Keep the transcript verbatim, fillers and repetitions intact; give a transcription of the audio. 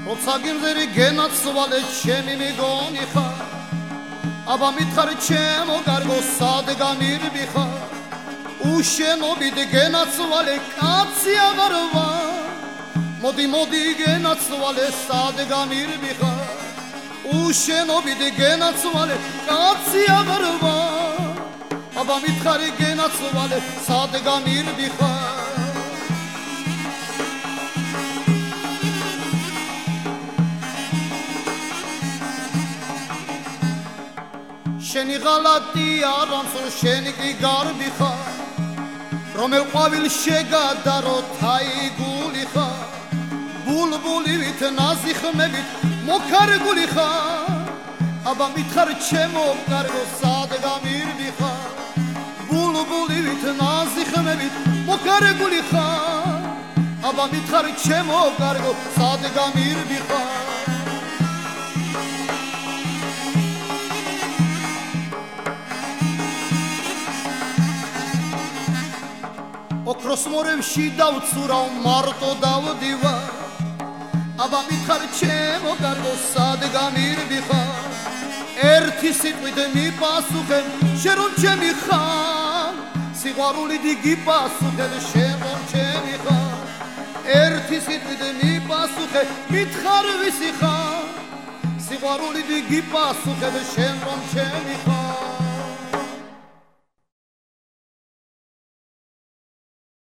როცა გიმზერი გენაცვალე ჩემი მეგონი ხარ აბა მითხარი ჩემო კარგო სად გამირბი ხარ უშენობით გენაცვალე კაცი აღარ ვარ მოდი მოდი გენაცვალე სად გამირბი ხარ უშენობით გენაცვალე კაცი აღარ ვარ აბა მითხარი გენაცვალე სად გამირბი ხარ შენი ღალატი არამსო შენი კი გარბი ხარ რომელ ყვავილ შეგადარო თაიგული ხარ ბულბულივით ნაზიხმებით მოქარგული ხარ აბა მითხარ ჩემო კარგო სად გამირბი ხარ ბულბულივით ნაზიხმებით მოქარგული ხარ აბა მითხარ ჩემო კარგო სად გამირბი ხარ ოქროს მორევში დავცურავ მარტო დავდივარ აბა მითხარ ჩემო კარგო სად გამირბი ხარ ერთი სიტყვით მიპასუხებ შენ რომ ჩემი ხარ სიყვარული დიდი პასუხებ შენ რომ ჩემი ხარ ერთი სიტყვით მიპასუხებ მითხარ ვისი ხარ სიყვარული დიდი პასუხებ შენ რომ ჩემი ხარ